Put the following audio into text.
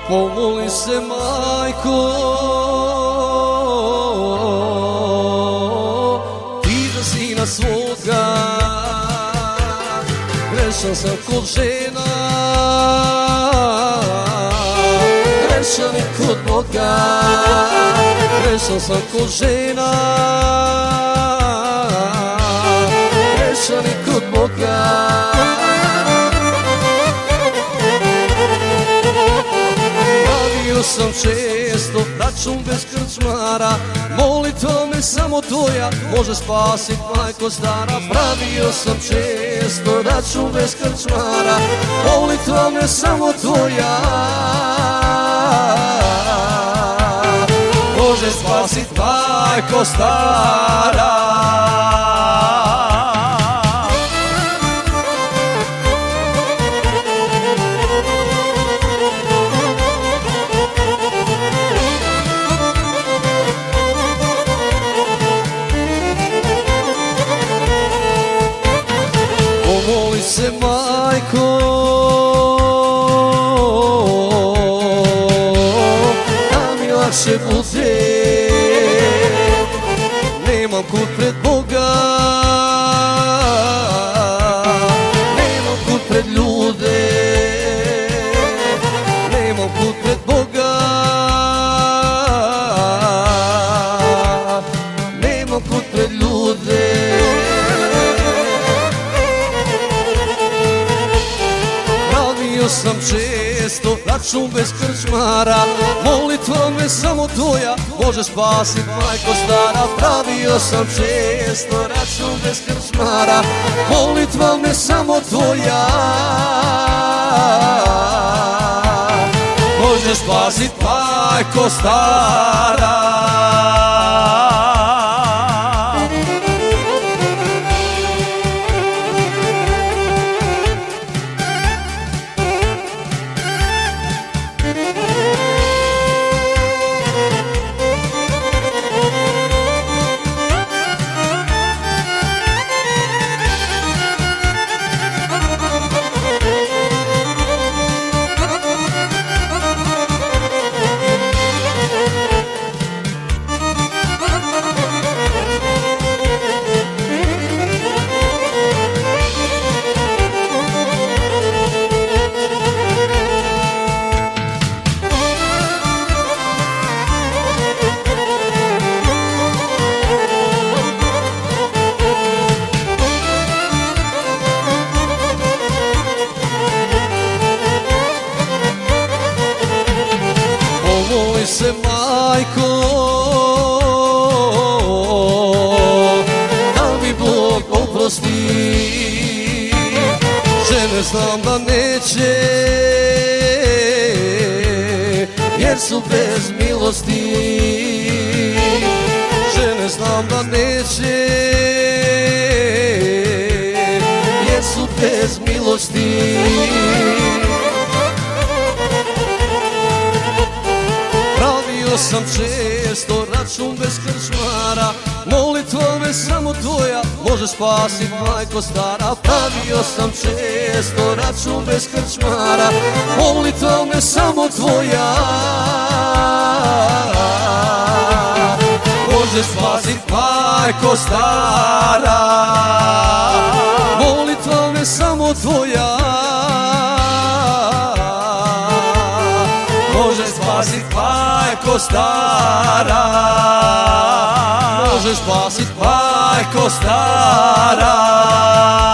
Pomoli se, majko, ti za sina svoga. Grešan sam kod žena, grešan i kod Boga. Grešan sam kod žena, grešan i kod Boga. Pravio sam često račun bez krčmara, molitva me samo tvoja može spasit, majko stara. Pravio sam često račun bez krčmara, molitva me samo tvoja može spasit, majko stara. Pomoli se, majko, da mi lakše bude. Nemam kud pred Boga, nemam kud pred ljude, nemam kud pred Boga, nemam kud pred ljude. Pravio sam često račun bez krčmara, molitva me samo tvoja može spasit, majko stara. Pravio sam često račun bez krčmara, molitva me samo tvoja može spasit, majko stara. Pomoli se, majko, da mi Bog oprosti. Žene znam da neće, jer su bez milosti. Žene znam da neće, jer su bez milosti. Pravio sam često račun bez krčmara, molitva me samo tvoja može spasit, majko stara. Pravio sam često račun bez krčmara, molitva me samo tvoja može spasit, majko stara. Molitva me samo tvoja može spasit, majko stara. Može spasit, majko stara.